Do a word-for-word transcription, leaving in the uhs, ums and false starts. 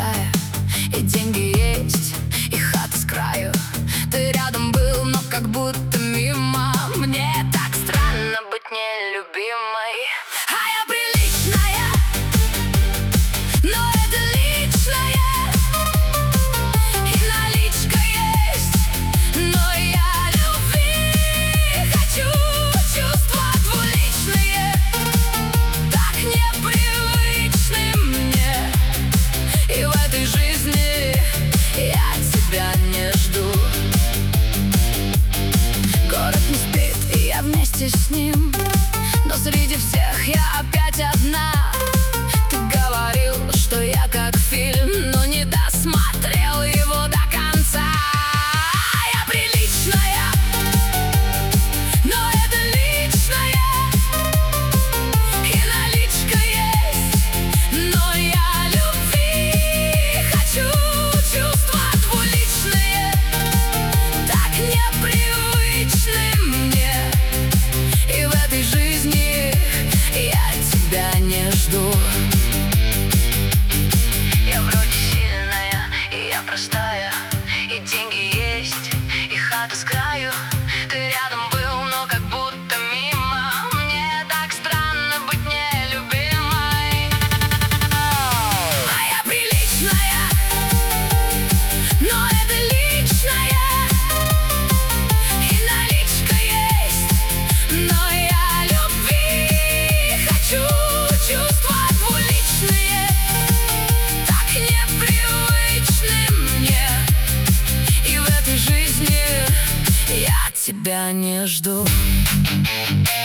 простая, и деньги есть, и хата с краю. Ты рядом был, но как будто мимо. Мне так странно быть нелюбимой. А я приличная, но это личное. И наличка есть, но я любви хочу. Чувства двуличные, так непривычны мне. И в этой жизни я тебя не жду. Город не спит, и я вместе с ним, но среди всех я опять одна. Ты говорил, что я как фильм, но не досмотрел его до конца. Я приличная, но это личное. И наличка есть, но я любви хочу. Чувства двуличные, так непривычны мне. И в этой жизни я тебя не жду. Я вроде сильная, и я простая, и деньги есть, и хата с краю. Ты рядом был, но как будто мимо. Мне так странно быть нелюбимой. А я приличная, но это личное. И наличка есть, но я любви хочу. Чувства двуличные, так непривычны мне. И в этой жизни я тебя не жду.